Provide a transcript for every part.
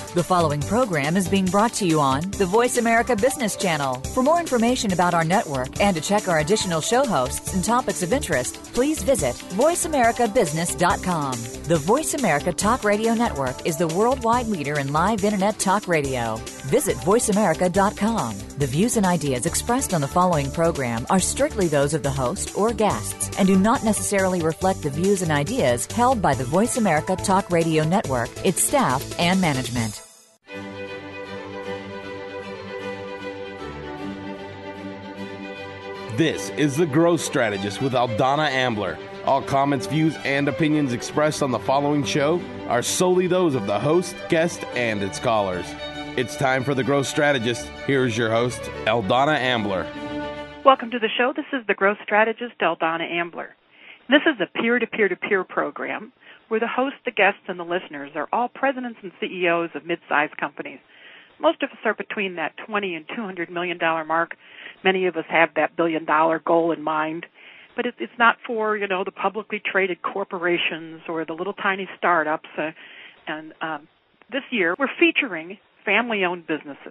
The following program is being brought to you on the Voice America Business Channel. For more information about our network and to check our additional show hosts and topics of interest, please visit voiceamericabusiness.com. The Voice America Talk Radio Network is the worldwide leader in live Internet talk radio. Visit voiceamerica.com. The views and ideas expressed on the following program are strictly those of the host or guests and do not necessarily reflect the views and ideas held by the Voice America Talk Radio Network, its staff, and management. This is The Growth Strategist with Aldana Ambler. All comments, views, and opinions expressed on the following show are solely those of the host, guest, and its callers. It's time for The Growth Strategist. Here's your host, Aldana Ambler. Welcome to the show. This is The Growth Strategist, Aldana Ambler. This is a peer-to-peer-to-peer program where the host, the guests, and the listeners are all presidents and CEOs of mid-sized companies. Most of us are between that $20 and $200 million mark. Many of us have that billion-dollar goal in mind. But it's not for, the publicly traded corporations or the little tiny startups. This year, we're featuring family-owned businesses.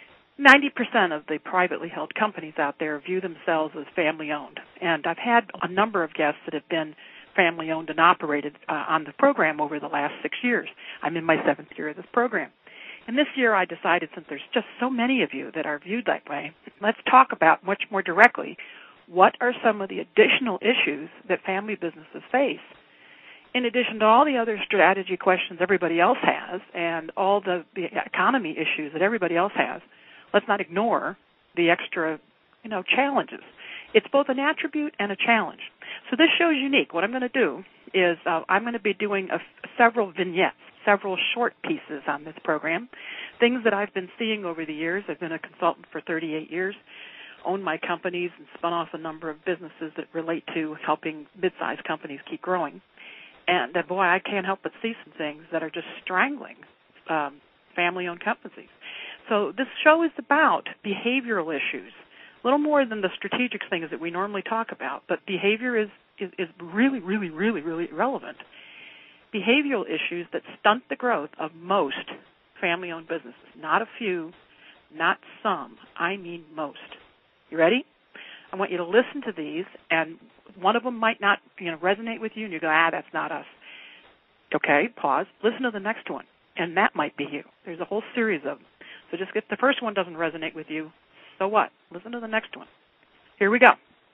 90% of the privately held companies out there view themselves as family-owned. And I've had a number of guests that have been family-owned and operated on the program over the last 6 years. I'm in my 7th year of this program. And this year I decided, since there's just so many of you that are viewed that way, let's talk about much more directly what are some of the additional issues that family businesses face. In addition to all the other strategy questions everybody else has and all the economy issues that everybody else has, let's not ignore the extra, challenges. It's both an attribute and a challenge. So this show is unique. What I'm going to do is I'm going to be doing several vignettes, several short pieces on this program, things that I've been seeing over the years. I've been a consultant for 38 years, owned my companies, and spun off a number of businesses that relate to helping mid-sized companies keep growing. And, boy, I can't help but see some things that are just strangling family-owned companies. So this show is about behavioral issues, a little more than the strategic things that we normally talk about, but behavior is really, really, really, really relevant. Behavioral issues that stunt the growth of most family-owned businesses. Not a few, not some. I mean most. You ready? I want you to listen to these, and one of them might not resonate with you, and you go, that's not us. Okay, pause. Listen to the next one, and that might be you. There's a whole series of them. So just if the first one doesn't resonate with you, so what? Listen to the next one. Here we go.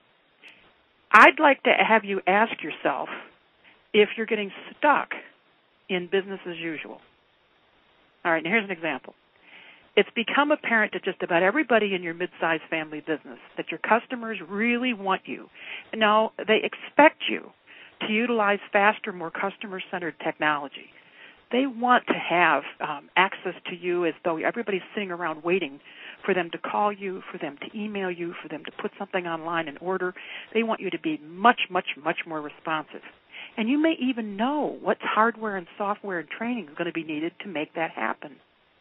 I'd like to have you ask yourself if you're getting stuck in business as usual. All right, now here's an example. It's become apparent to just about everybody in your mid-sized family business that your customers really want you. Now, they expect you to utilize faster, more customer-centered technology. They want to have access to you as though everybody's sitting around waiting for them to call you, for them to email you, for them to put something online in order. They want you to be much, much, much more responsive. And you may even know what hardware and software and training is going to be needed to make that happen.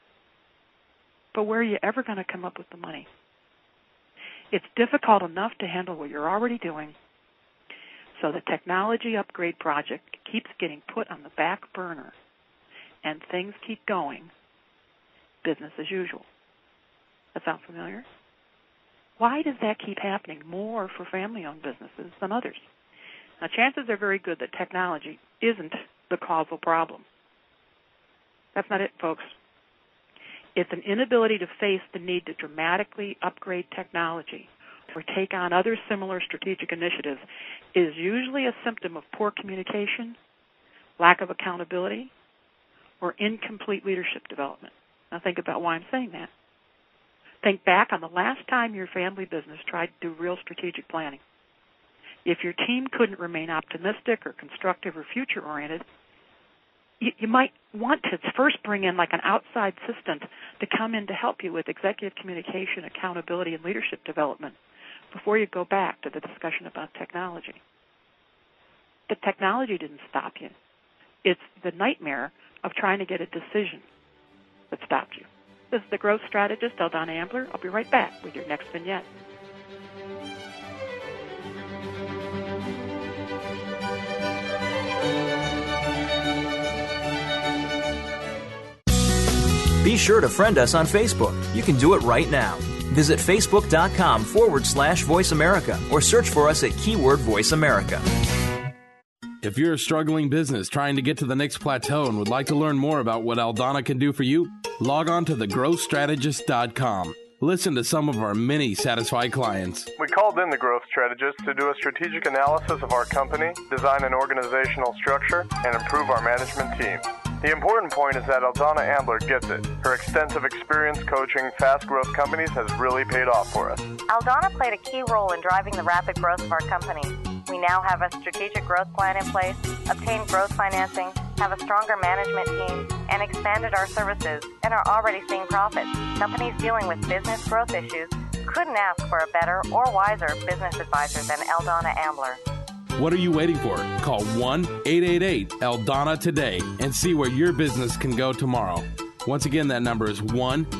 But where are you ever going to come up with the money? It's difficult enough to handle what you're already doing. So the technology upgrade project keeps getting put on the back burner, and things keep going business as usual. That sound familiar? Why does that keep happening more for family-owned businesses than others? Now, chances are very good that technology isn't the causal problem. That's not it, folks. It's an inability to face the need to dramatically upgrade technology or take on other similar strategic initiatives is usually a symptom of poor communication, lack of accountability, or incomplete leadership development. Now think about why I'm saying that. Think back on the last time your family business tried to do real strategic planning. If your team couldn't remain optimistic or constructive or future-oriented, you might want to first bring in like an outside assistant to come in to help you with executive communication, accountability, and leadership development before you go back to the discussion about technology. The technology didn't stop you. It's the nightmare of trying to get a decision that stopped you. This is the growth strategist, Aldana Ambler. I'll be right back with your next vignette. Be sure to friend us on Facebook. You can do it right now. Visit facebook.com/Voice America or search for us at keyword Voice America. If you're a struggling business trying to get to the next plateau and would like to learn more about what Aldana can do for you, log on to thegrowthstrategist.com. Listen to some of our many satisfied clients. We called in the Growth Strategist to do a strategic analysis of our company, design an organizational structure, and improve our management team. The important point is that Aldana Ambler gets it. Her extensive experience coaching fast-growth companies has really paid off for us. Aldana played a key role in driving the rapid growth of our company. We now have a strategic growth plan in place, obtained growth financing, have a stronger management team, and expanded our services, and are already seeing profits. Companies dealing with business growth issues couldn't ask for a better or wiser business advisor than Aldana Ambler. What are you waiting for? Call 1-888-ALDANA today and see where your business can go tomorrow. Once again, that number is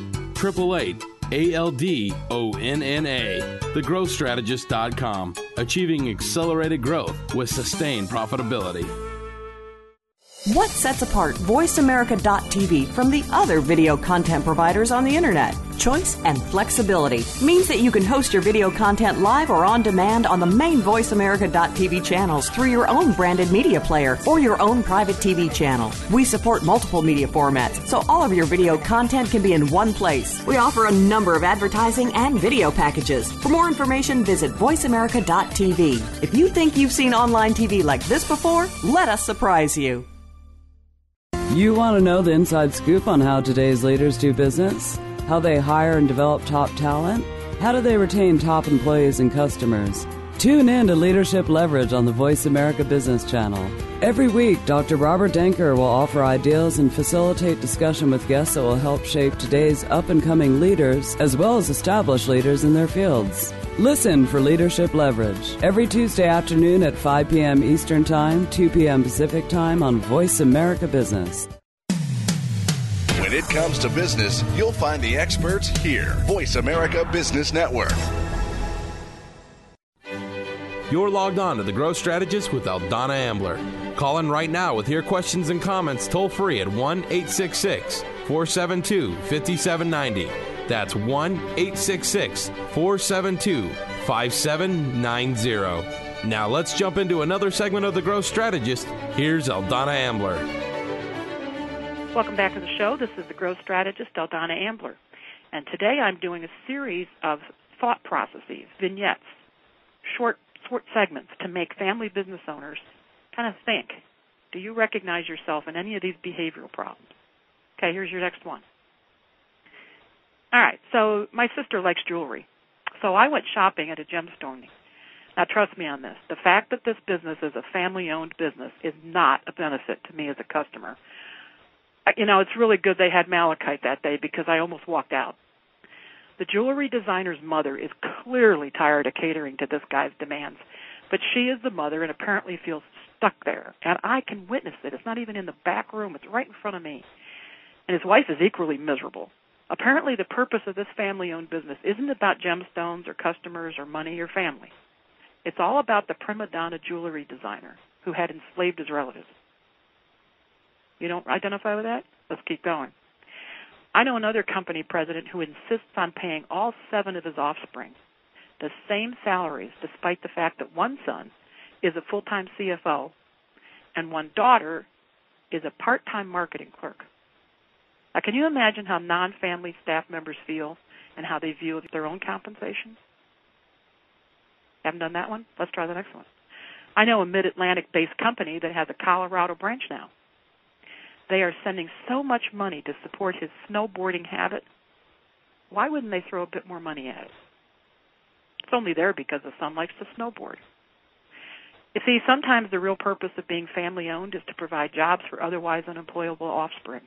1-888-ALDONNA. TheGrowthStrategist.com. Achieving accelerated growth with sustained profitability. What sets apart VoiceAmerica.tv from the other video content providers on the Internet? Choice and flexibility means that you can host your video content live or on demand on the main VoiceAmerica.tv channels through your own branded media player or your own private TV channel. We support multiple media formats, so all of your video content can be in one place. We offer a number of advertising and video packages. For more information, visit VoiceAmerica.tv. If you think you've seen online TV like this before, let us surprise you. You want to know the inside scoop on how today's leaders do business? How they hire and develop top talent? How do they retain top employees and customers? Tune in to Leadership Leverage on the Voice America Business Channel. Every week, Dr. Robert Danker will offer ideas and facilitate discussion with guests that will help shape today's up-and-coming leaders as well as established leaders in their fields. Listen for Leadership Leverage every Tuesday afternoon at 5 p.m. Eastern Time, 2 p.m. Pacific Time on Voice America Business. When it comes to business, you'll find the experts here. Voice America Business Network. You're logged on to The Growth Strategist with Aldana Ambler. Call in right now with your questions and comments toll free at 1-866-472-5790. That's 1-866-472-5790. Now let's jump into another segment of The Growth Strategist. Here's Aldana Ambler. Welcome back to the show. This is The Growth Strategist, Aldana Ambler. And today I'm doing a series of thought processes, vignettes, short segments to make family business owners kind of think. Do you recognize yourself in any of these behavioral problems? Okay, here's your next one. All right, so my sister likes jewelry. So I went shopping at a gemstone. Now, trust me on this. The fact that this business is a family-owned business is not a benefit to me as a customer. You know, it's really good they had malachite that day because I almost walked out. The jewelry designer's mother is clearly tired of catering to this guy's demands, but she is the mother and apparently feels stuck there. And I can witness it. It's not even in the back room. It's right in front of me. And his wife is equally miserable. Apparently the purpose of this family-owned business isn't about gemstones or customers or money or family. It's all about the prima donna jewelry designer who had enslaved his relatives. You don't identify with that? Let's keep going. I know another company president who insists on paying all 7 of his offspring the same salaries despite the fact that one son is a full-time CFO and one daughter is a part-time marketing clerk. Now, can you imagine how non-family staff members feel and how they view their own compensation? Haven't done that one? Let's try the next one. I know a mid-Atlantic-based company that has a Colorado branch now. They are sending so much money to support his snowboarding habit. Why wouldn't they throw a bit more money at it? It's only there because the son likes to snowboard. You see, sometimes the real purpose of being family-owned is to provide jobs for otherwise unemployable offspring.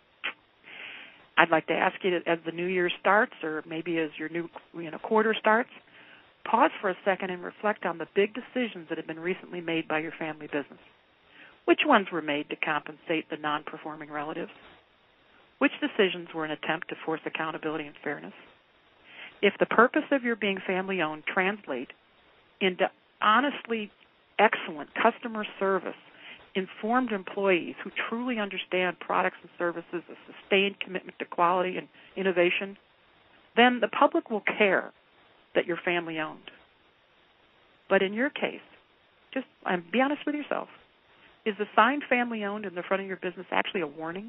I'd like to ask you, as the new year starts, or maybe as your new quarter starts, pause for a second and reflect on the big decisions that have been recently made by your family business. Which ones were made to compensate the non-performing relatives? Which decisions were an attempt to force accountability and fairness? If the purpose of your being family-owned translate into honestly excellent customer service informed employees who truly understand products and services, a sustained commitment to quality and innovation, then the public will care that you're family-owned. But in your case, just be honest with yourself. Is the sign family-owned in the front of your business actually a warning?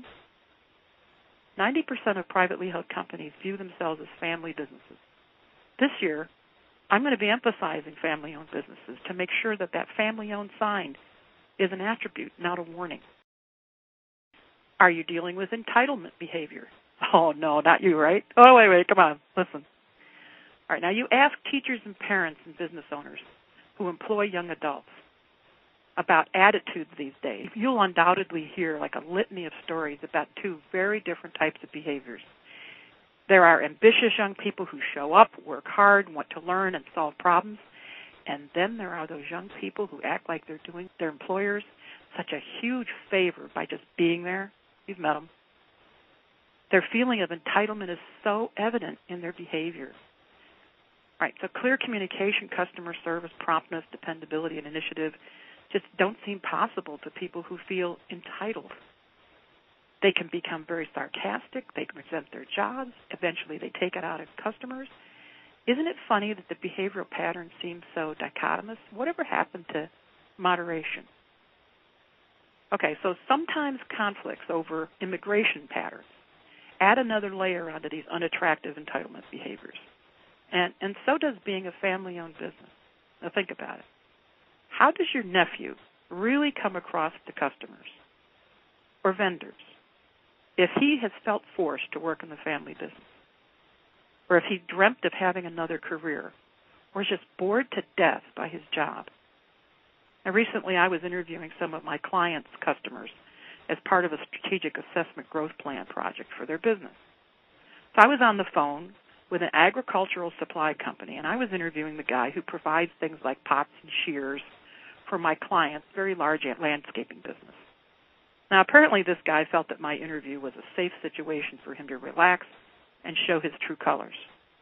90% of privately held companies view themselves as family businesses. This year, I'm going to be emphasizing family-owned businesses to make sure that that family-owned sign is an attribute, not a warning. Are you dealing with entitlement behavior? Oh, no, not you, right? Oh, wait, come on, listen. All right, now you ask teachers and parents and business owners who employ young adults about attitudes these days. You'll undoubtedly hear like a litany of stories about two very different types of behaviors. There are ambitious young people who show up, work hard, want to learn and solve problems. And then there are those young people who act like they're doing their employers such a huge favor by just being there. You've met them. Their feeling of entitlement is so evident in their behavior. All right, so clear communication, customer service, promptness, dependability, and initiative just don't seem possible to people who feel entitled. They can become very sarcastic. They can resent their jobs. Eventually, they take it out of customers. Isn't it funny that the behavioral patterns seem so dichotomous? Whatever happened to moderation? Okay, so sometimes conflicts over immigration patterns add another layer onto these unattractive entitlement behaviors. And so does being a family-owned business. Now think about it. How does your nephew really come across to customers or vendors if he has felt forced to work in the family business, or if he dreamt of having another career, or is just bored to death by his job? Now, recently I was interviewing some of my clients' customers as part of a strategic assessment growth plan project for their business. So I was on the phone with an agricultural supply company, and I was interviewing the guy who provides things like pots and shears for my client's very large landscaping business. Now, apparently this guy felt that my interview was a safe situation for him to relax and show his true colors.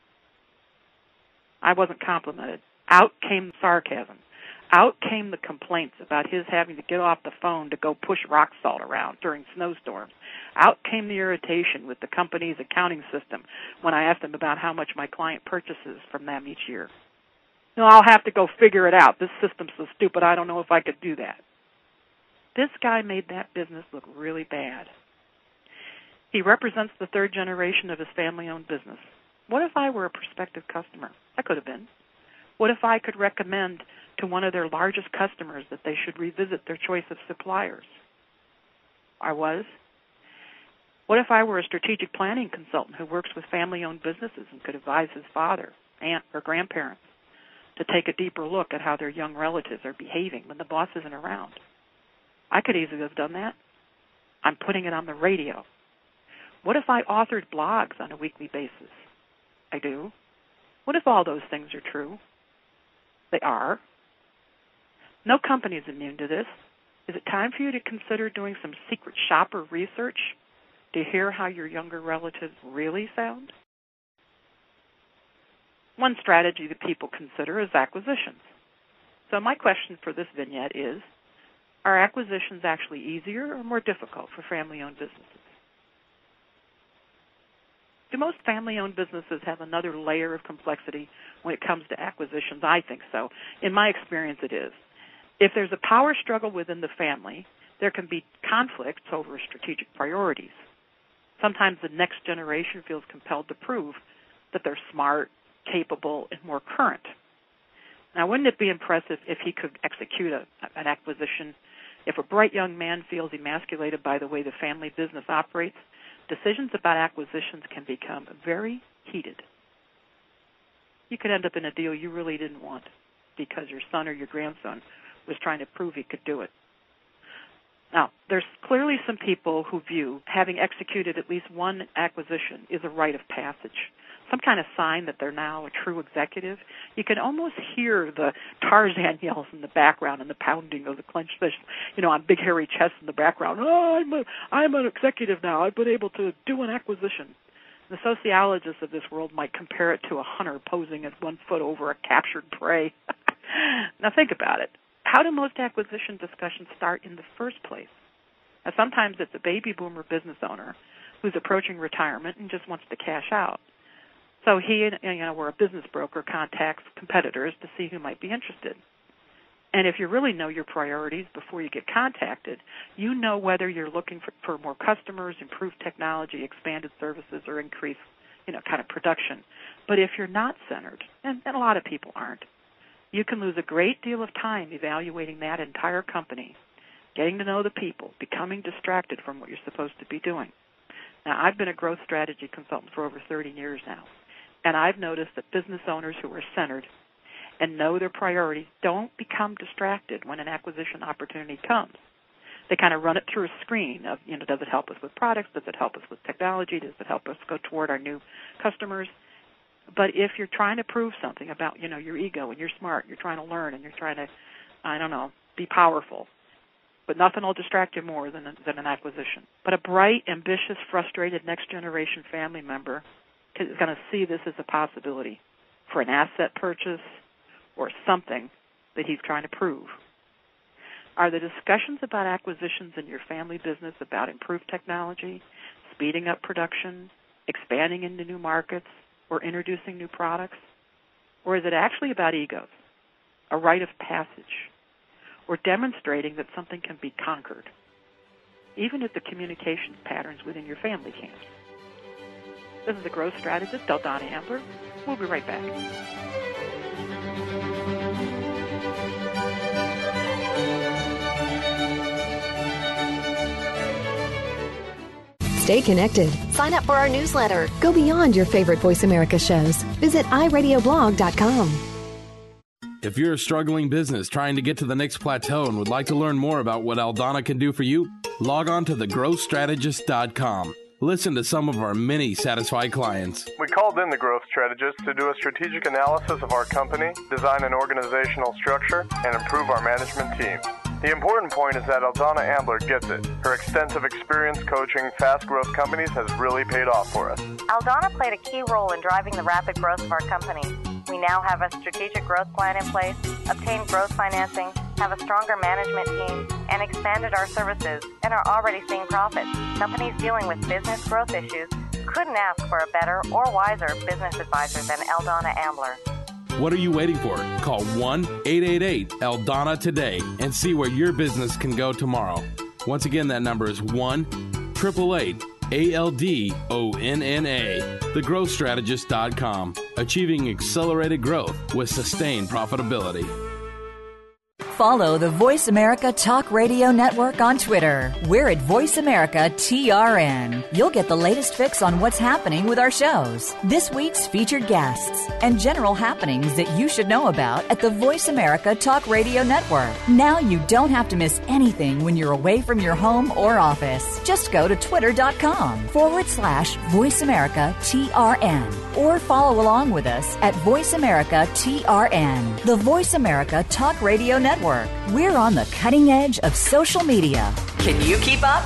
I wasn't complimented. Out came sarcasm. Out came the complaints about his having to get off the phone to go push rock salt around during snowstorms. Out came the irritation with the company's accounting system when I asked him about how much my client purchases from them each year. No, I'll have to go figure it out. This system's so stupid, I don't know if I could do that. This guy made that business look really bad. He represents the third generation of his family-owned business. What if I were a prospective customer? I could have been. What if I could recommend to one of their largest customers that they should revisit their choice of suppliers? I was. What if I were a strategic planning consultant who works with family-owned businesses and could advise his father, aunt, or grandparents to take a deeper look at how their young relatives are behaving when the boss isn't around? I could easily have done that. I'm putting it on the radio. What if I authored blogs on a weekly basis? I do. What if all those things are true? They are. No company is immune to this. Is it time for you to consider doing some secret shopper research to hear how your younger relatives really sound? One strategy that people consider is acquisitions. So my question for this vignette is, are acquisitions actually easier or more difficult for family-owned businesses? Do most family-owned businesses have another layer of complexity when it comes to acquisitions? I think so. In my experience, it is. If there's a power struggle within the family, there can be conflicts over strategic priorities. Sometimes the next generation feels compelled to prove that they're smart, capable, and more current. Now, wouldn't it be impressive if he could execute an acquisition? If a bright young man feels emasculated by the way the family business operates, decisions about acquisitions can become very heated. You could end up in a deal you really didn't want because your son or your grandson was trying to prove he could do it. Now, there's clearly some people who view having executed at least one acquisition is a rite of passage, some kind of sign that they're now a true executive. You can almost hear the Tarzan yells in the background and the pounding of the clenched fist, on big hairy chests in the background. Oh, I'm an executive now. I've been able to do an acquisition. The sociologists of this world might compare it to a hunter posing at 1 foot over a captured prey. Now think about it. how do most acquisition discussions start in the first place? Now, sometimes it's a baby boomer business owner who's approaching retirement and just wants to cash out. So he or a business broker contacts competitors to see who might be interested. And if you really know your priorities before you get contacted, you know whether you're looking for more customers, improved technology, expanded services, or increased, kind of production. But if you're not centered, and a lot of people aren't, you can lose a great deal of time evaluating that entire company, getting to know the people, becoming distracted from what you're supposed to be doing. Now, I've been a growth strategy consultant for over 30 years now, and I've noticed that business owners who are centered and know their priorities don't become distracted when an acquisition opportunity comes. They kind of run it through a screen of, does it help us with products? Does it help us with technology? Does it help us go toward our new customers? But if you're trying to prove something about, your ego and you're smart, you're trying to learn and you're trying to, be powerful, but nothing will distract you more than an acquisition. But a bright, ambitious, frustrated next-generation family member is going to see this as a possibility for an asset purchase or something that he's trying to prove. Are the discussions about acquisitions in your family business about improved technology, speeding up production, expanding into new markets, or introducing new products? Or is it actually about egos, a rite of passage, or demonstrating that something can be conquered, even if the communication patterns within your family can't? This is the growth strategist, Donna Ambler. We'll be right back. Stay connected. Sign up for our newsletter. Go beyond your favorite Voice America shows. Visit iradioblog.com. If you're a struggling business trying to get to the next plateau and would like to learn more about what Aldana can do for you, log on to thegrowthstrategist.com. Listen to some of our many satisfied clients. We called in the growth strategist to do a strategic analysis of our company, design an organizational structure, and improve our management team. The important point is that Aldana Ambler gets it. Her extensive experience coaching fast-growth companies has really paid off for us. Aldana played a key role in driving the rapid growth of our company. We now have a strategic growth plan in place, obtained growth financing, have a stronger management team, and expanded our services, and are already seeing profits. Companies dealing with business growth issues couldn't ask for a better or wiser business advisor than Aldana Ambler. What are you waiting for? Call 1-888-ALDANA today and see where your business can go tomorrow. Once again, that number is 1-888-ALDONNA. TheGrowthStrategist.com. Achieving accelerated growth with sustained profitability. Follow the Voice America Talk Radio Network on Twitter. We're at Voice America TRN. You'll get the latest fix on what's happening with our shows, this week's featured guests, and general happenings that you should know about at the Voice America Talk Radio Network. Now you don't have to miss anything when you're away from your home or office. Just go to twitter.com/Voice America TRN or follow along with us at Voice America TRN, the Voice America Talk Radio Network. We're on the cutting edge of social media. Can you keep up?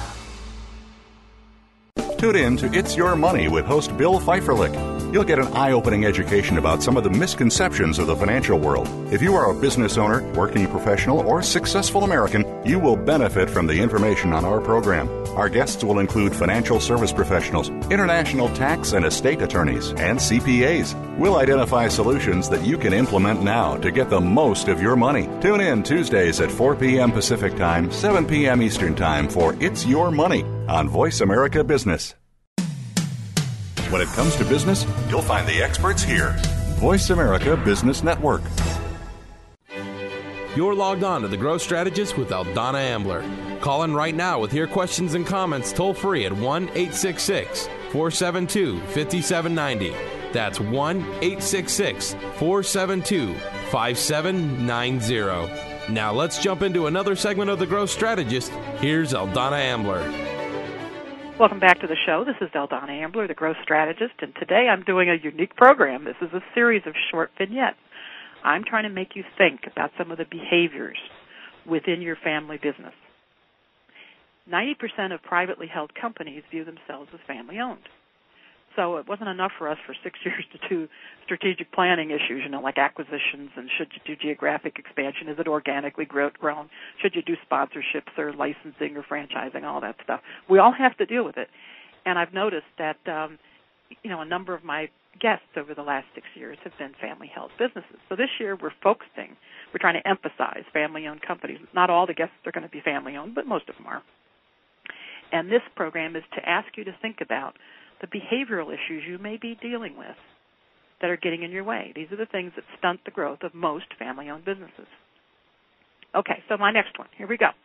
Tune in to It's Your Money with host Bill Pfeifferlich. You'll get an eye-opening education about some of the misconceptions of the financial world. If you are a business owner, working professional, or successful American, you will benefit from the information on our program. Our guests will include financial service professionals, international tax and estate attorneys, and CPAs. We'll identify solutions that you can implement now to get the most of your money. Tune in Tuesdays at 4 p.m. Pacific Time, 7 p.m. Eastern Time for It's Your Money on Voice America Business. When it comes to business, you'll find the experts here. Voice America Business Network. You're logged on to The Growth Strategist with Aldana Ambler. Call in right now with your questions and comments toll free at 1-866-472-5790. That's 1-866-472-5790. Now let's jump into another segment of The Growth Strategist. Here's Aldana Ambler. Welcome back to the show. This is Aldana Ambler, the growth strategist, and today I'm doing a unique program. This is a series of short vignettes. I'm trying to make you think about some of the behaviors within your family business. 90% of privately held companies view themselves as family-owned. So it wasn't enough for us for 6 years to do strategic planning issues, like acquisitions and should you do geographic expansion? Is it organically grown? Should you do sponsorships or licensing or franchising, all that stuff? We all have to deal with it. And I've noticed that, a number of my guests over the last 6 years have been family-held businesses. So this year we're trying to emphasize family-owned companies. Not all the guests are going to be family-owned, but most of them are. And this program is to ask you to think about the behavioral issues you may be dealing with that are getting in your way. These are the things that stunt the growth of most family-owned businesses. Okay, so my next one. Here we go.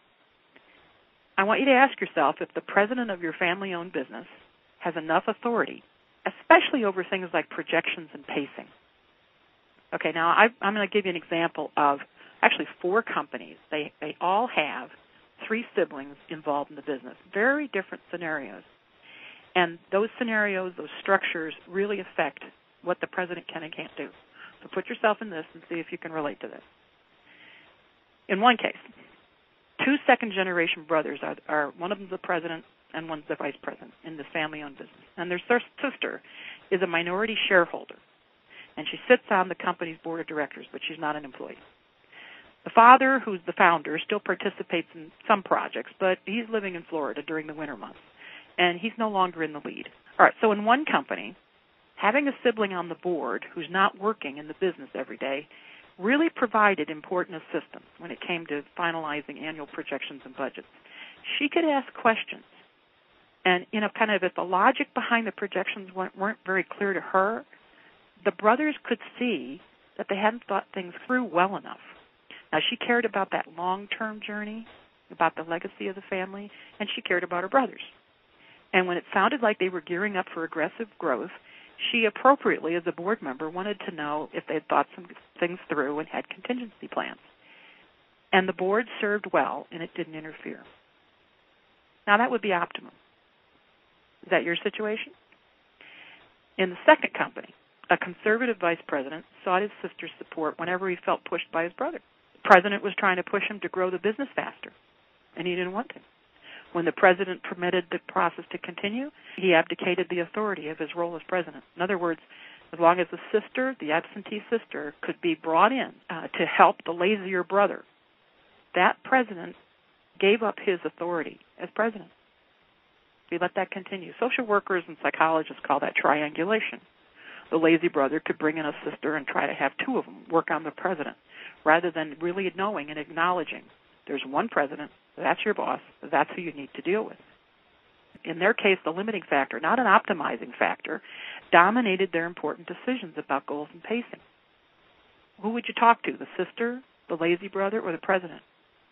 I want you to ask yourself if the president of your family-owned business has enough authority, especially over things like projections and pacing. Okay, now I'm going to give you an example of actually 4 companies. They all have 3 siblings involved in the business, very different scenarios. And those scenarios, those structures really affect what the president can and can't do. So put yourself in this and see if you can relate to this. In one case, 2 second-generation brothers are one of them's the president and one's the vice president in this family-owned business. And their sister is a minority shareholder, and she sits on the company's board of directors, but she's not an employee. The father, who's the founder, still participates in some projects, but he's living in Florida during the winter months, and he's no longer in the lead. All right, so in one company, having a sibling on the board who's not working in the business every day really provided important assistance when it came to finalizing annual projections and budgets. She could ask questions, and kind of if the logic behind the projections weren't very clear to her, the brothers could see that they hadn't thought things through well enough. Now, she cared about that long-term journey, about the legacy of the family, and she cared about her brothers. And when it sounded like they were gearing up for aggressive growth, she appropriately, as a board member, wanted to know if they had thought some things through and had contingency plans. And the board served well, and it didn't interfere. Now, that would be optimum. Is that your situation? In the second company, a conservative vice president sought his sister's support whenever he felt pushed by his brother. The president was trying to push him to grow the business faster, and he didn't want to. When the president permitted the process to continue, he abdicated the authority of his role as president. In other words, as long as the absentee sister, could be brought in to help the lazier brother, that president gave up his authority as president. We let that continue. Social workers and psychologists call that triangulation. The lazy brother could bring in a sister and try to have 2 of them work on the president, rather than really knowing and acknowledging there's one president, that's your boss, that's who you need to deal with. In their case, the limiting factor, not an optimizing factor, dominated their important decisions about goals and pacing. Who would you talk to, the sister, the lazy brother, or the president?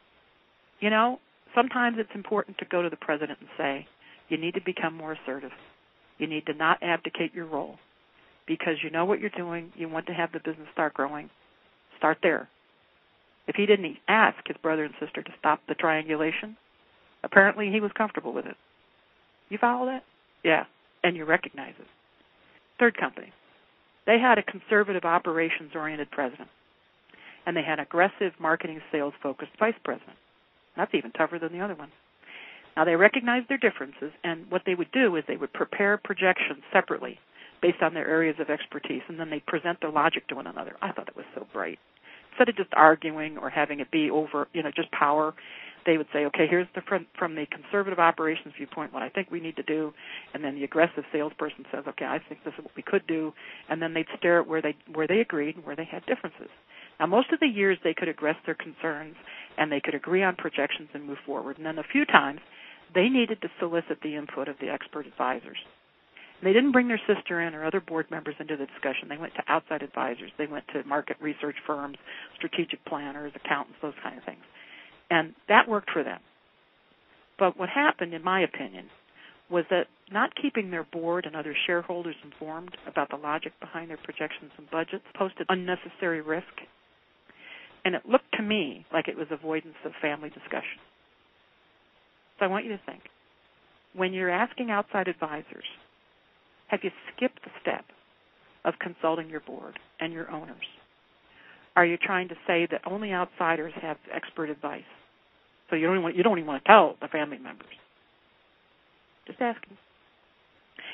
Sometimes it's important to go to the president and say, you need to become more assertive. You need to not abdicate your role because you know what you're doing. You want to have the business start growing. Start there. If he didn't ask his brother and sister to stop the triangulation, apparently he was comfortable with it. You follow that? Yeah, and you recognize it. Third company. They had a conservative operations-oriented president, and they had aggressive marketing sales-focused vice president. That's even tougher than the other one. Now, they recognized their differences, and what they would do is they would prepare projections separately based on their areas of expertise, and then they'd present their logic to one another. I thought it was so bright. Instead of just arguing or having it be over, just power, they would say, okay, here's from the conservative operations viewpoint what I think we need to do, and then the aggressive salesperson says, okay, I think this is what we could do, and then they'd stare at where they agreed and where they had differences. Now, most of the years they could address their concerns, and they could agree on projections and move forward, and then a few times they needed to solicit the input of the expert advisors. They didn't bring their sister in or other board members into the discussion. They went to outside advisors. They went to market research firms, strategic planners, accountants, those kind of things. And that worked for them. But what happened, in my opinion, was that not keeping their board and other shareholders informed about the logic behind their projections and budgets posed unnecessary risk. And it looked to me like it was avoidance of family discussion. So I want you to think, when you're asking outside advisors, have you skipped the step of consulting your board and your owners? Are you trying to say that only outsiders have expert advice? So you don't even want to tell the family members. Just asking.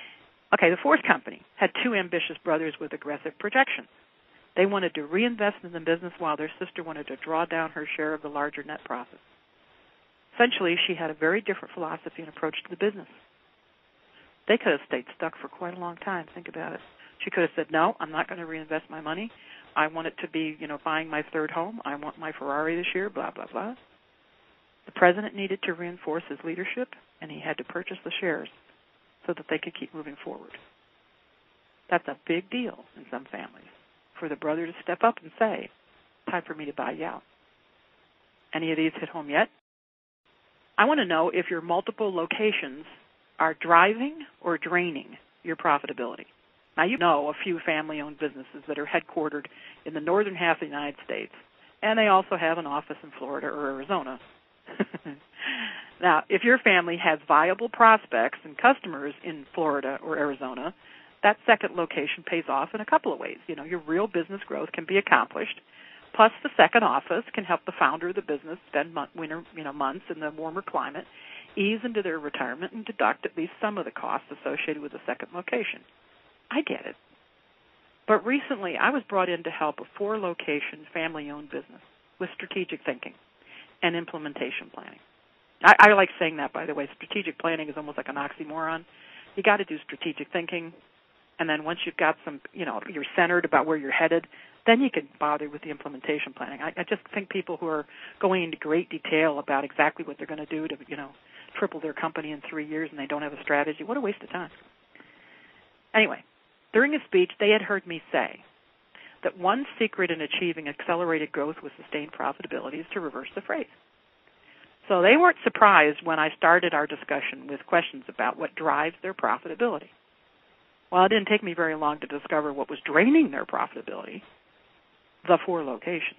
Okay, the fourth company had two ambitious brothers with aggressive projections. They wanted to reinvest in the business while their sister wanted to draw down her share of the larger net profits. Essentially, she had a very different philosophy and approach to the business. They could have stayed stuck for quite a long time. Think about it. She could have said, no, I'm not going to reinvest my money. I want it to be, buying my third home. I want my Ferrari this year, blah, blah, blah. The president needed to reinforce his leadership, and he had to purchase the shares so that they could keep moving forward. That's a big deal in some families, for the brother to step up and say, time for me to buy you out. Any of these hit home yet? I want to know if your multiple locations are driving or draining your profitability. Now, you know a few family-owned businesses that are headquartered in the northern half of the United States, and they also have an office in Florida or Arizona. Now, if your family has viable prospects and customers in Florida or Arizona, that second location pays off in a couple of ways. Your real business growth can be accomplished, plus the second office can help the founder of the business spend months in the warmer climate, ease into their retirement, and deduct at least some of the costs associated with the second location. I get it. But recently, I was brought in to help a 4-location family-owned business with strategic thinking and implementation planning. I like saying that, by the way. Strategic planning is almost like an oxymoron. You got to do strategic thinking, and then once you've got some, you're centered about where you're headed, then you can bother with the implementation planning. I just think people who are going into great detail about exactly what they're going to do to, triple their company in 3 years and they don't have a strategy, what a waste of time. Anyway, during a speech, they had heard me say that one secret in achieving accelerated growth with sustained profitability is to reverse the phrase. So they weren't surprised when I started our discussion with questions about what drives their profitability. Well, it didn't take me very long to discover what was draining their profitability, the 4 locations.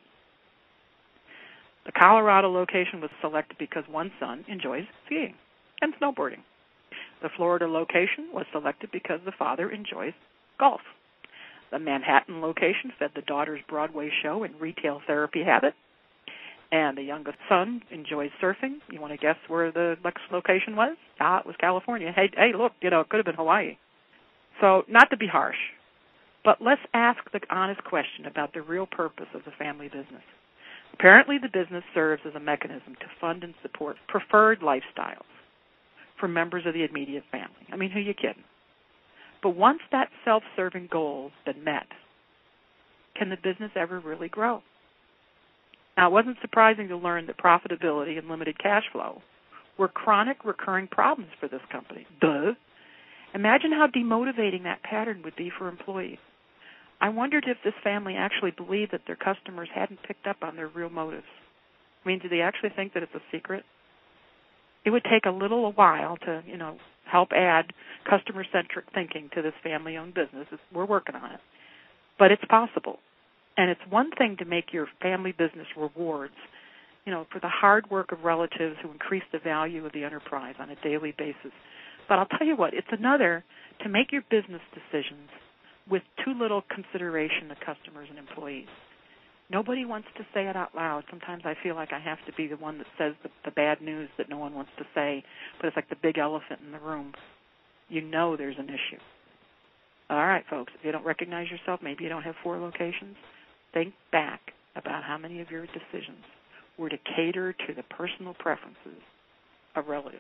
The Colorado location was selected because one son enjoys skiing and snowboarding. The Florida location was selected because the father enjoys golf. The Manhattan location fed the daughter's Broadway show and retail therapy habit. And the youngest son enjoys surfing. You want to guess where the next location was? It was California. Hey, look, it could have been Hawaii. So, not to be harsh, but let's ask the honest question about the real purpose of the family business. Apparently, the business serves as a mechanism to fund and support preferred lifestyles for members of the immediate family. I mean, who you kidding? But once that self-serving goal's been met, can the business ever really grow? Now, it wasn't surprising to learn that profitability and limited cash flow were chronic recurring problems for this company. Duh. Imagine how demotivating that pattern would be for employees. I wondered if this family actually believed that their customers hadn't picked up on their real motives. I mean, do they actually think that it's a secret? It would take a while to, help add customer-centric thinking to this family-owned business. We're working on it. But it's possible. And it's one thing to make your family business rewards, for the hard work of relatives who increase the value of the enterprise on a daily basis. But I'll tell you what, it's another to make your business decisions with too little consideration of customers and employees. Nobody wants to say it out loud. Sometimes I feel like I have to be the one that says the bad news that no one wants to say, but it's like the big elephant in the room. There's an issue. All right, folks, if you don't recognize yourself, maybe you don't have 4 locations, think back about how many of your decisions were to cater to the personal preferences of relatives.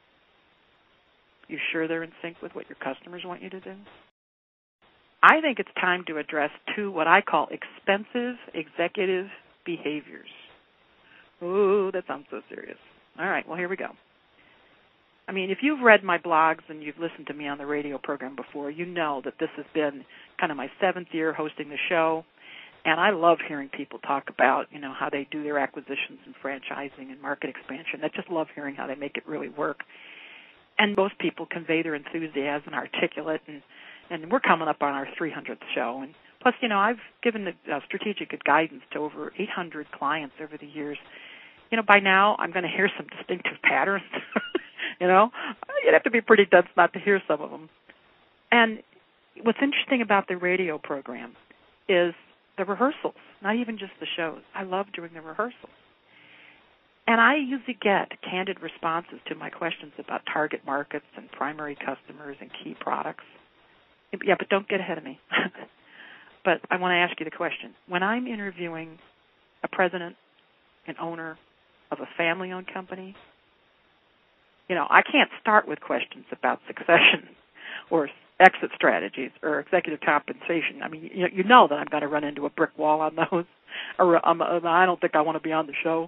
You sure they're in sync with what your customers want you to do? I think it's time to address 2 what I call expensive executive behaviors. Ooh, that sounds so serious. All right, well, here we go. I mean, if you've read my blogs and you've listened to me on the radio program before, you know that this has been kind of my 7th year hosting the show, and I love hearing people talk about, how they do their acquisitions and franchising and market expansion. I just love hearing how they make it really work. And most people convey their enthusiasm and articulate, and we're coming up on our 300th show. And plus, I've given strategic guidance to over 800 clients over the years. By now, I'm going to hear some distinctive patterns. You'd have to be pretty dense not to hear some of them. And what's interesting about the radio program is the rehearsals, not even just the shows. I love doing the rehearsals. And I usually get candid responses to my questions about target markets and primary customers and key products. Yeah, but don't get ahead of me. But I want to ask you the question. When I'm interviewing a president and owner of a family-owned company, I can't start with questions about succession or exit strategies or executive compensation. I mean, you know that I'm going to run into a brick wall on those, or I don't think I want to be on the show.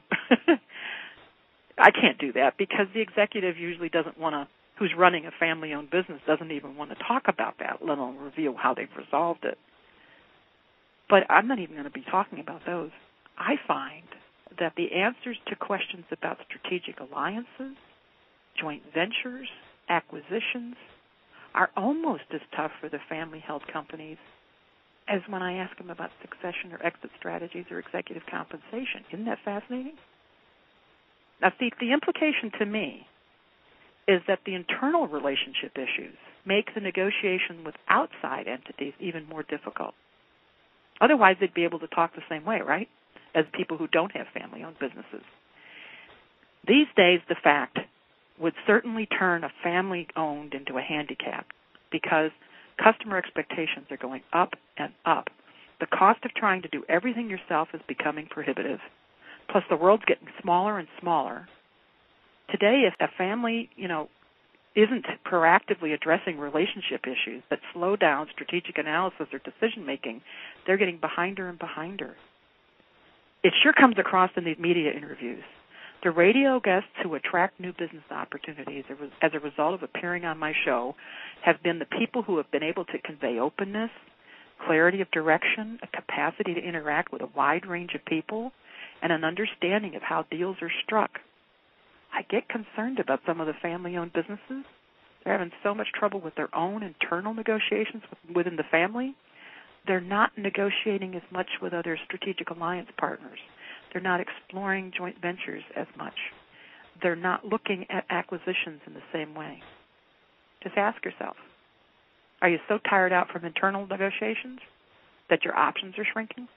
I can't do that because the executive usually doesn't want to, who's running a family-owned business, doesn't even want to talk about that, let alone reveal how they've resolved it. But I'm not even going to be talking about those. I find that the answers to questions about strategic alliances, joint ventures, acquisitions, are almost as tough for the family-held companies as when I ask them about succession or exit strategies or executive compensation. Isn't that fascinating? Now, see, the implication to me is that the internal relationship issues make the negotiation with outside entities even more difficult. Otherwise, they'd be able to talk the same way, right, as people who don't have family-owned businesses. These days, the fact would certainly turn a family-owned into a handicap because customer expectations are going up and up. The cost of trying to do everything yourself is becoming prohibitive. Plus, the world's getting smaller and smaller. Today, if a family, isn't proactively addressing relationship issues that slow down strategic analysis or decision-making, they're getting behinder and behinder. It sure comes across in these media interviews. The radio guests who attract new business opportunities as a result of appearing on my show have been the people who have been able to convey openness, clarity of direction, a capacity to interact with a wide range of people, and an understanding of how deals are struck. I get concerned about some of the family-owned businesses. They're having so much trouble with their own internal negotiations within the family. They're not negotiating as much with other strategic alliance partners. They're not exploring joint ventures as much. They're not looking at acquisitions in the same way. Just ask yourself, are you so tired out from internal negotiations that your options are shrinking?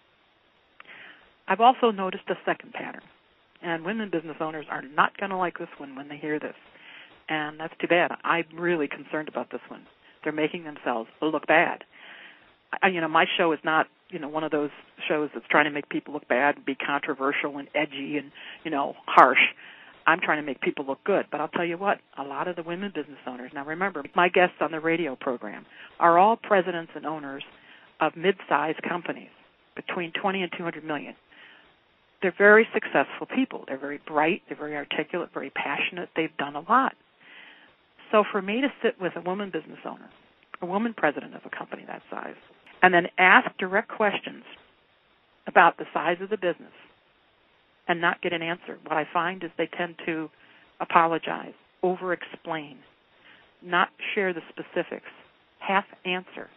I've also noticed a second pattern, and women business owners are not going to like this one when they hear this, and that's too bad. I'm really concerned about this one. They're making themselves look bad. My show is not, one of those shows that's trying to make people look bad and be controversial and edgy and, harsh. I'm trying to make people look good. But I'll tell you what, a lot of the women business owners, now remember, my guests on the radio program are all presidents and owners of mid-sized companies between 20 and 200 million. They're very successful people. They're very bright. They're very articulate, very passionate. They've done a lot. So for me to sit with a woman business owner, a woman president of a company that size, and then ask direct questions about the size of the business and not get an answer, what I find is they tend to apologize, over-explain, not share the specifics, half-answer.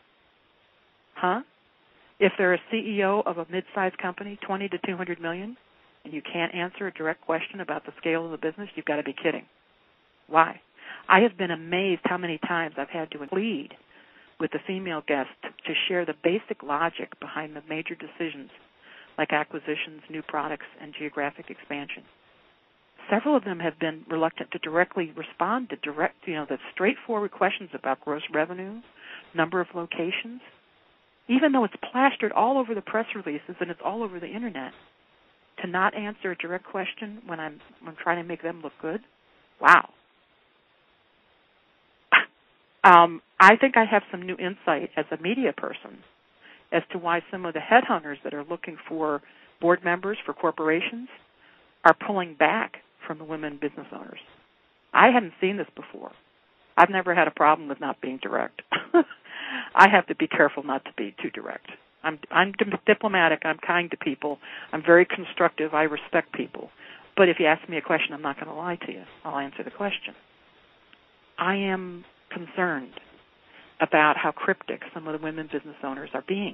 If they're a CEO of a mid-sized company, 20 to 200 million, and you can't answer a direct question about the scale of the business, you've got to be kidding. Why? I have been amazed how many times I've had to plead with the female guest to share the basic logic behind the major decisions like acquisitions, new products, and geographic expansion. Several of them have been reluctant to directly respond to the straightforward questions about gross revenue, number of locations, even though it's plastered all over the press releases and it's all over the Internet. To not answer a direct question when I'm trying to make them look good? Wow. I think I have some new insight as a media person as to why some of the headhunters that are looking for board members for corporations are pulling back from the women business owners. I hadn't seen this before. I've never had a problem with not being direct. I have to be careful not to be too direct. I'm diplomatic. I'm kind to people. I'm very constructive. I respect people. But if you ask me a question, I'm not going to lie to you. I'll answer the question. I am concerned about how cryptic some of the women business owners are being.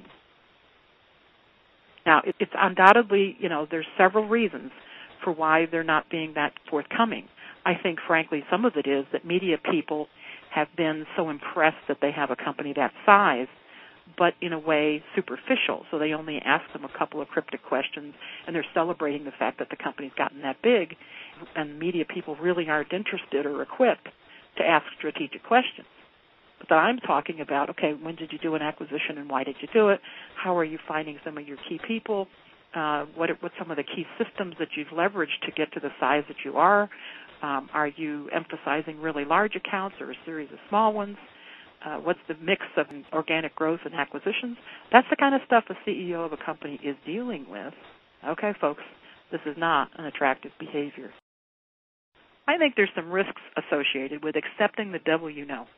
Now, it's undoubtedly, there's several reasons for why they're not being that forthcoming. I think, frankly, some of it is that media people have been so impressed that they have a company that size, but in a way superficial. So they only ask them a couple of cryptic questions, and they're celebrating the fact that the company's gotten that big, and media people really aren't interested or equipped to ask strategic questions. But I'm talking about, okay, when did you do an acquisition and why did you do it? How are you finding some of your key people? What some of the key systems that you've leveraged to get to the size that you are? Are you emphasizing really large accounts or a series of small ones? What's the mix of organic growth and acquisitions? That's the kind of stuff a CEO of a company is dealing with. Okay, folks, this is not an attractive behavior. I think there's some risks associated with accepting the devil you know.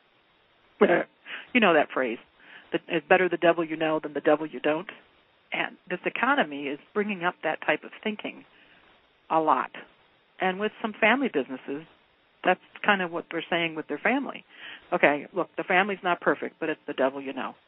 You know that phrase. It's better the devil you know than the devil you don't. And this economy is bringing up that type of thinking a lot. And with some family businesses, that's kind of what they're saying with their family. Okay, look, the family's not perfect, but it's the devil you know.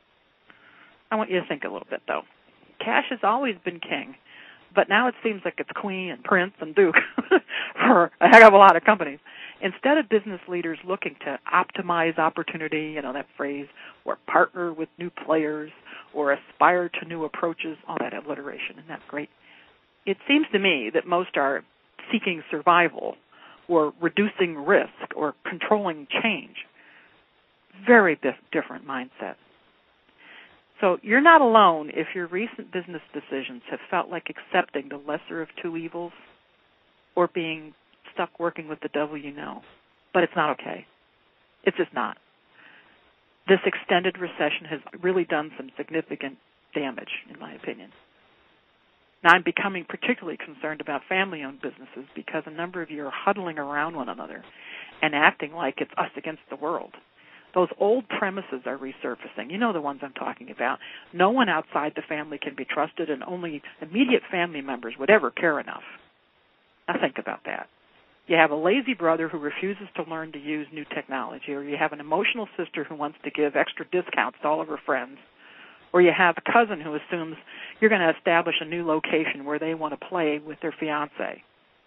I want you to think a little bit, though. Cash has always been king, but now it seems like it's queen and prince and duke for a heck of a lot of companies. Instead of business leaders looking to optimize opportunity, you know that phrase, or partner with new players, or aspire to new approaches, all that alliteration, isn't that great? It seems to me that most are seeking survival or reducing risk or controlling change. Very different mindset. So you're not alone if your recent business decisions have felt like accepting the lesser of two evils or being stuck working with the devil you know. But it's not okay. It's just not. This extended recession has really done some significant damage, in my opinion. Now, I'm becoming particularly concerned about family-owned businesses because a number of you are huddling around one another and acting like it's us against the world. Those old premises are resurfacing. You know the ones I'm talking about. No one outside the family can be trusted, and only immediate family members would ever care enough. Now think about that. You have a lazy brother who refuses to learn to use new technology, or you have an emotional sister who wants to give extra discounts to all of her friends, or you have a cousin who assumes you're going to establish a new location where they want to play with their fiancé.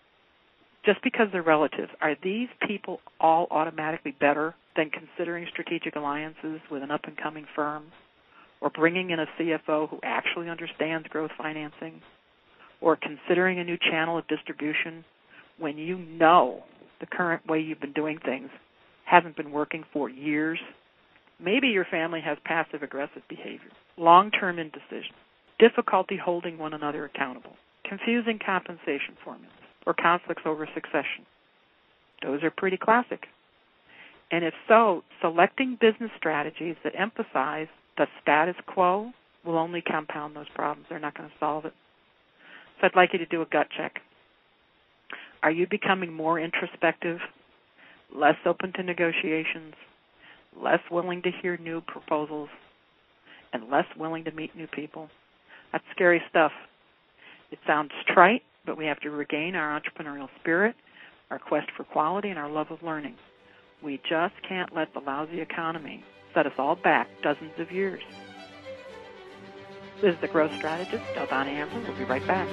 Just because they're relatives, are these people all automatically better than considering strategic alliances with an up-and-coming firm, or bringing in a CFO who actually understands growth financing, or considering a new channel of distribution when you know the current way you've been doing things hasn't been working for years? Maybe your family has passive-aggressive behavior, long-term indecision, difficulty holding one another accountable, confusing compensation formulas, or conflicts over succession. Those are pretty classic. And if so, selecting business strategies that emphasize the status quo will only compound those problems. They're not going to solve it. So I'd like you to do a gut check. Are you becoming more introspective, less open to negotiations, less willing to hear new proposals, and less willing to meet new people? That's scary stuff. It sounds trite, but we have to regain our entrepreneurial spirit, our quest for quality, and our love of learning. We just can't let the lousy economy set us all back dozens of years. This is the Growth Strategist, Donna Ambler. We'll be right back.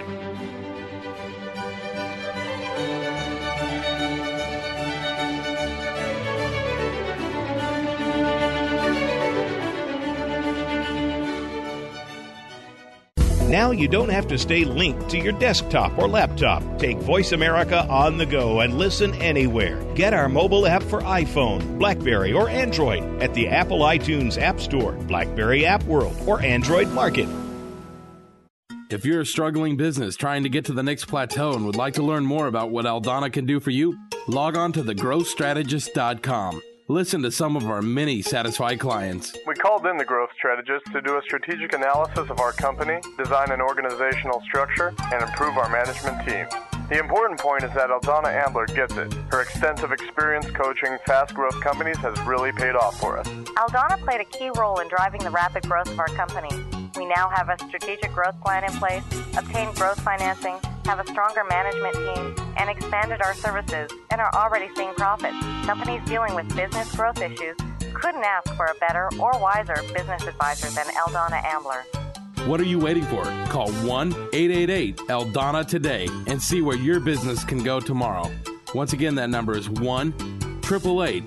Now you don't have to stay linked to your desktop or laptop. Take Voice America on the go and listen anywhere. Get our mobile app for iPhone, BlackBerry, or Android at the Apple iTunes App Store, BlackBerry App World, or Android Market. If you're a struggling business trying to get to the next plateau and would like to learn more about what Aldana can do for you, log on to thegrowthstrategist.com. Listen to some of our many satisfied clients. We called in the Growth Strategist to do a strategic analysis of our company, design an organizational structure, and improve our management team. The important point is that Aldana Ambler gets it. Her extensive experience coaching fast-growth companies has really paid off for us. Aldana played a key role in driving the rapid growth of our company. We now have a strategic growth plan in place, obtained growth financing, have a stronger management team, and expanded our services, and are already seeing profits. Companies dealing with business growth issues couldn't ask for a better or wiser business advisor than Aldana Ambler. What are you waiting for? Call 1-888-ALDANA today and see where your business can go tomorrow. Once again, that number is 1-888-ALDONNA.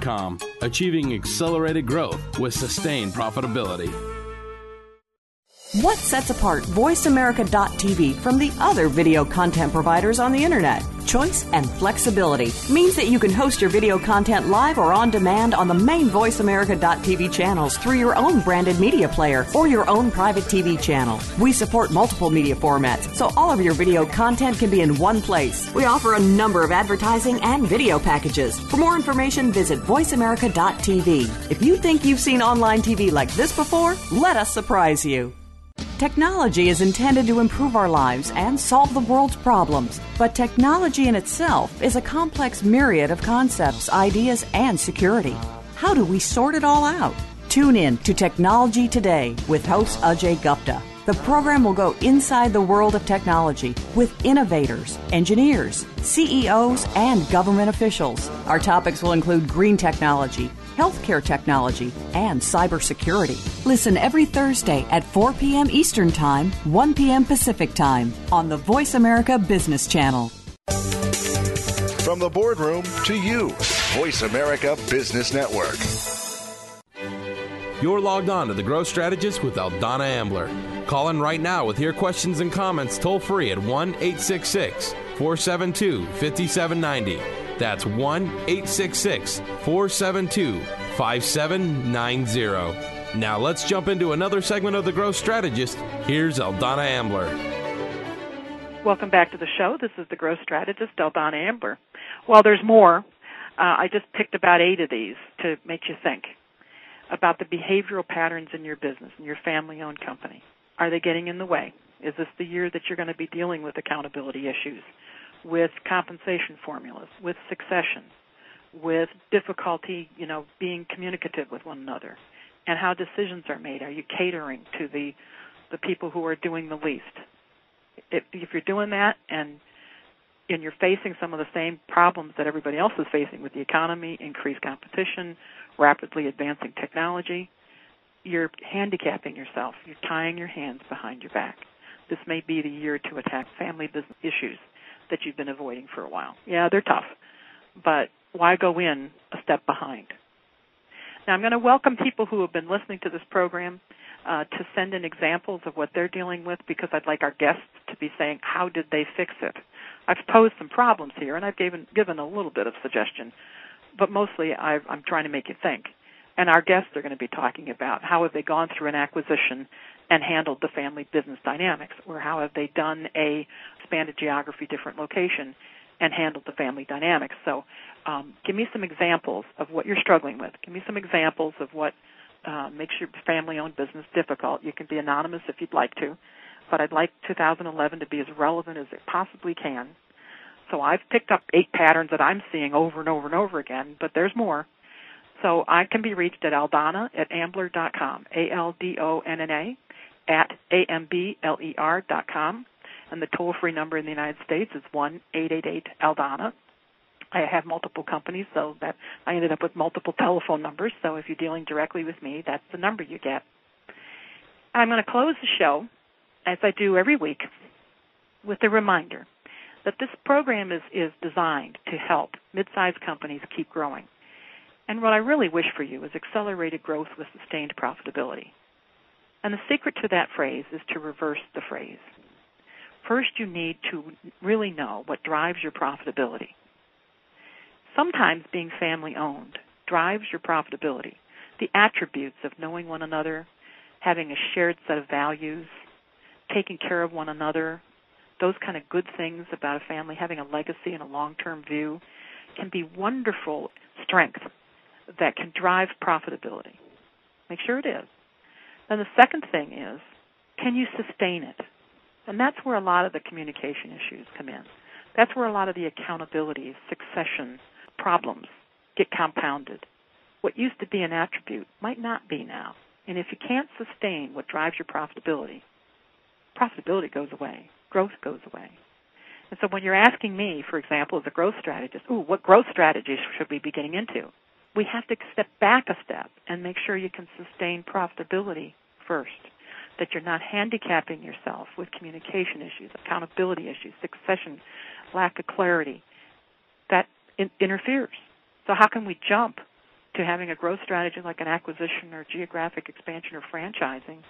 TheGrowthStrategist.com. Achieving accelerated growth with sustained profitability. What sets apart VoiceAmerica.tv from the other video content providers on the Internet? Choice and flexibility means that you can host your video content live or on demand on the main VoiceAmerica.tv channels through your own branded media player or your own private TV channel. We support multiple media formats, so all of your video content can be in one place. We offer a number of advertising and video packages. For more information, visit VoiceAmerica.tv. If you think you've seen online TV like this before, let us surprise you. Technology is intended to improve our lives and solve the world's problems, but technology in itself is a complex myriad of concepts, ideas, and security. How do we sort it all out? Tune in to Technology Today with host Ajay Gupta. The program will go inside the world of technology with innovators, engineers, CEOs, and government officials. Our topics will include green technology, healthcare technology, and cybersecurity. Listen every Thursday at 4 p.m. Eastern Time, 1 p.m. Pacific Time on the Voice America Business Channel. From the boardroom to you, Voice America Business Network. You're logged on to The Growth Strategist with Aldana Ambler. Call in right now with your questions and comments toll free at 1-866-472-5790. That's 1-866-472-5790. Now let's jump into another segment of The Growth Strategist. Here's Aldana Ambler. Welcome back to the show. This is The Growth Strategist, Aldana Ambler. Well, there's more. I just picked about 8 of these to make you think about the behavioral patterns in your business, in your family-owned company. Are they getting in the way? Is this the year that you're going to be dealing with accountability issues, with compensation formulas, with succession, with difficulty, being communicative with one another, and how decisions are made? Are you catering to the people who are doing the least? If you're doing that and you're facing some of the same problems that everybody else is facing with the economy, increased competition, rapidly advancing technology, you're handicapping yourself. You're tying your hands behind your back. This may be the year to attack family business issues that you've been avoiding for a while. Yeah, they're tough, but why go in a step behind? Now, I'm going to welcome people who have been listening to this program to send in examples of what they're dealing with, because I'd like our guests to be saying, how did they fix it? I've posed some problems here, and I've given a little bit of suggestion, but mostly I'm trying to make you think. And our guests are going to be talking about how have they gone through an acquisition and handled the family business dynamics, or how have they done a expanded geography, different location, and handled the family dynamics. So give me some examples of what you're struggling with. Give me some examples of what makes your family-owned business difficult. You can be anonymous if you'd like to, but I'd like 2011 to be as relevant as it possibly can. So I've picked up 8 patterns that I'm seeing over and over and over again, but there's more. So I can be reached at aldana@ambler.com, ALDONNA @AMBLER.com, and the toll-free number in the United States is 1-888-ALDANA. I have multiple companies, so that I ended up with multiple telephone numbers, so if you're dealing directly with me, that's the number you get. I'm going to close the show, as I do every week, with a reminder that this program is designed to help mid-sized companies keep growing. And what I really wish for you is accelerated growth with sustained profitability. And the secret to that phrase is to reverse the phrase. First, you need to really know what drives your profitability. Sometimes being family-owned drives your profitability. The attributes of knowing one another, having a shared set of values, taking care of one another, those kind of good things about a family, having a legacy and a long-term view, can be wonderful strength that can drive profitability. Make sure it is. And the second thing is, can you sustain it? And that's where a lot of the communication issues come in. That's where a lot of the accountability, succession problems get compounded. What used to be an attribute might not be now. And if you can't sustain what drives your profitability, profitability goes away. Growth goes away. And so when you're asking me, for example, as a growth strategist, what growth strategies should we be getting into? We have to step back a step and make sure you can sustain profitability first, that you're not handicapping yourself with communication issues, accountability issues, succession, lack of clarity. That interferes. So how can we jump to having a growth strategy like an acquisition or geographic expansion or franchising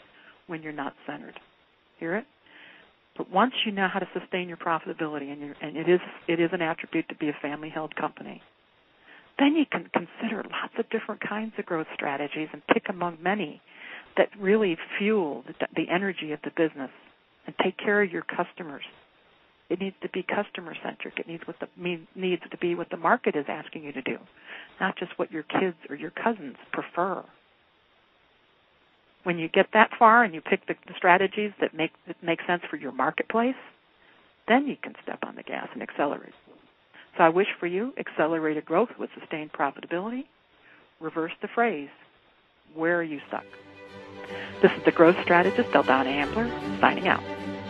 when you're not centered. Hear it? But once you know how to sustain your profitability, and it is an attribute to be a family-held company, then you can consider lots of different kinds of growth strategies and pick among many that really fuel the energy of the business and take care of your customers. It needs to be customer-centric. It needs to be what the market is asking you to do, not just what your kids or your cousins prefer. When you get that far and you pick the strategies that make sense for your marketplace, then you can step on the gas and accelerate. So I wish for you accelerated growth with sustained profitability. Reverse the phrase, where are you stuck? This is the growth strategist, Donna Ambler, signing out.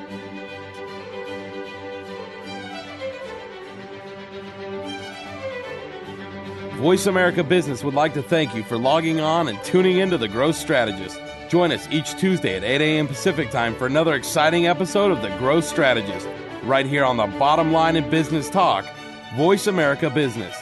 Voice America Business would like to thank you for logging on and tuning into The Growth Strategist. Join us each Tuesday at 8 a.m. Pacific Time for another exciting episode of The Growth Strategist, right here on the Bottom Line in Business Talk, Voice America Business.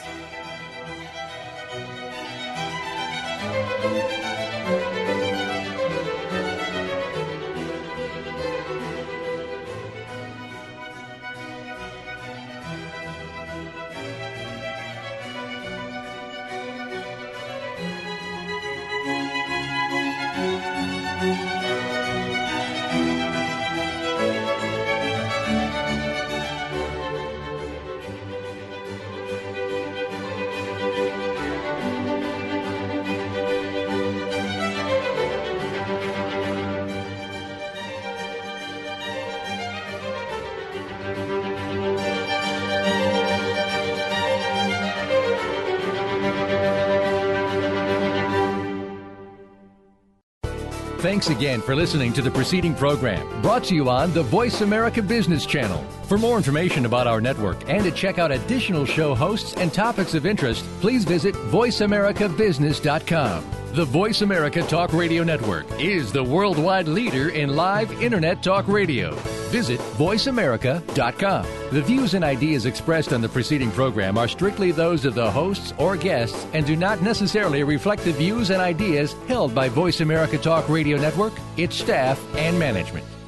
Thanks again for listening to the preceding program, brought to you on the Voice America Business Channel. For more information about our network and to check out additional show hosts and topics of interest, please visit voiceamericabusiness.com. The Voice America Talk Radio Network is the worldwide leader in live Internet talk radio. Visit voiceamerica.com. The views and ideas expressed on the preceding program are strictly those of the hosts or guests and do not necessarily reflect the views and ideas held by Voice America Talk Radio Network, its staff, and management.